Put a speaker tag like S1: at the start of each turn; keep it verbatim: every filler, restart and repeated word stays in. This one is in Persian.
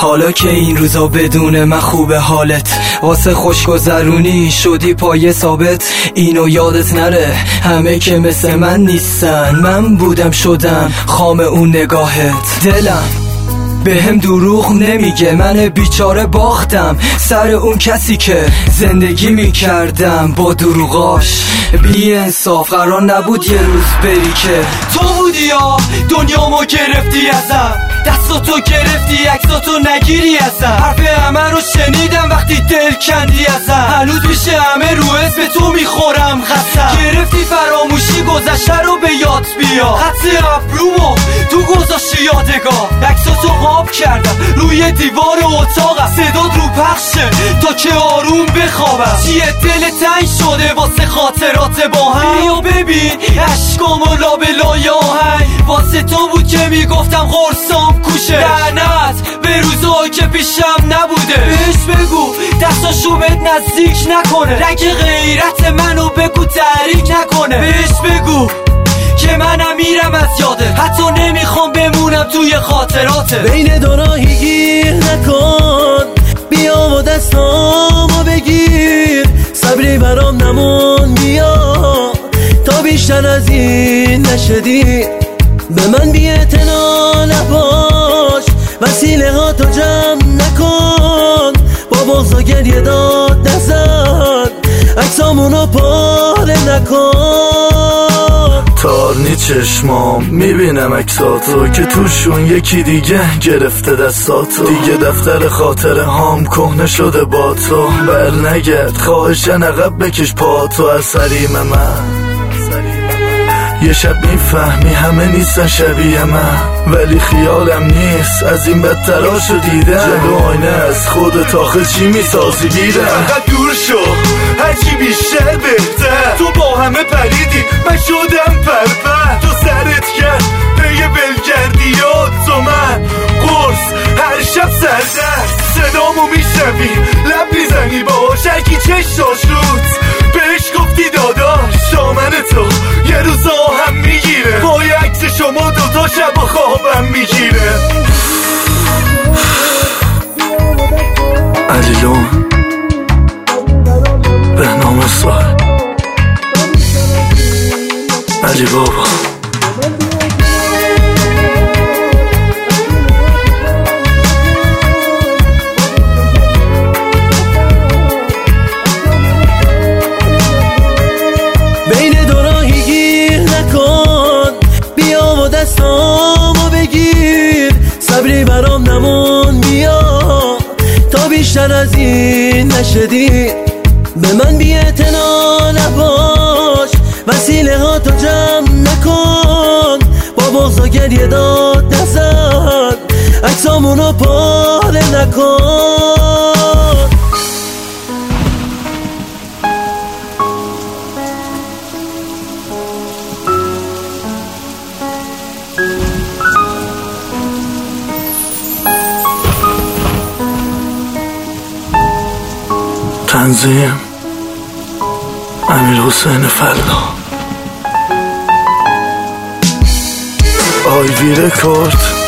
S1: حالا که این روزا بدون من خوبه حالت، واسه خوشگذرونی شدی پایه ثابت. اینو یادت نره همه که مثل من نیستن، من بودم شدم خام اون نگاهت. دلم به هم دروغ نمیگه، من بیچاره باختم سر اون کسی که زندگی میکردم با دروغاش. بی انصاف قرار نبود یه روز بری که تو بودی یا دنیامو گرفتی ازم، دستاتو گرفتی عکساتو نگیری ازم. حرف همه رو شنیدم وقتی دل کندی ازم، هنوز میشه همه رو اسم تو میخورم قسم. گرفتی فراموشی گذشته رو به یاد بیا، خط ابرومو تو گذاشتی یادگاه. عکساتو قاب کردم روی دیوار اتاقم، صدات رو پخشه تا که آروم بخوابم. چیه دل تنگ شده واسه خاطرات با هم؟ بیا ببین عشقامو لابلای آهنگ، واسه تو بود که میگفتم قرصام کوشه. لعنت به روزایی که پیشم نبوده، بهش بگو دستاشو بهت نزدیک نکنه، رنگ غیرت منو بگو تحریک نکنه. بهش بگو که منم میرم از یاده، حتی نمیخوام بمونم توی خاطراته.
S2: بین دو راهی گیر نکن، بیا و دستامو بگیر، صبری برام نمون بیا تا بیشتر از این نشدی. به من بی اعتنا نباش، وسیله ها تو جمع نکن، با بغض و گریه داد نزن، عکسامونو پاره نکن.
S3: تارنی چشمام میبینم عکساتو که توشون یکی دیگه گرفته دستاتو. دیگه دفتر خاطره هام کهنه شده با تو، بر نگرد خواهشن عقب بکش پاتو از حریم من. یه شب میفهمی همه نیستن شبیه من، ولی خیالم نیست از این بدتراشو دیدم. جلو آینه از خودت آخه چی میسازی بیرم؟
S4: فقط دور شو هرچی بیشتر بهتر، تو با همه پریدی من شدم پرپر. تو سرت کرد به یه بلگردیات، تو من قرص هر شب سردر. صدامو میشنوی لب میزنی باش، هرکی چشاش روت بهش گفتی داداش. دامن تو یه روز آهم میگیره، با عکس شما دوتا شب و خوابم میگیره.
S3: علیلون به نام سال علی بابا.
S2: بین دو راهی گیر نکن، بیا و دستامو بگیر، صبری برام نمون بیا تا بیشتر از این نشدی. به من بی اعتنا نباش، وسیله ها تو جمع نکن، با بغض و گریه داد نزن، عکسامونو پاره نکن.
S3: تنظیم امیر حسین فلا، آیوی رکورد.